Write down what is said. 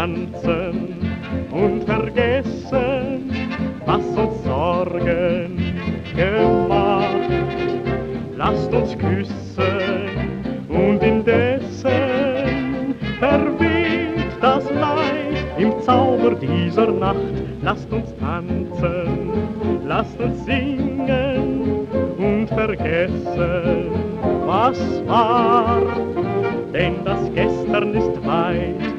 tanzen und vergessen, was uns Sorgen gemacht. Lasst uns küssen und indessen verweht das Leid im Zauber dieser Nacht. Lasst uns tanzen, lasst uns singen und vergessen, was war, denn das Gestern ist weit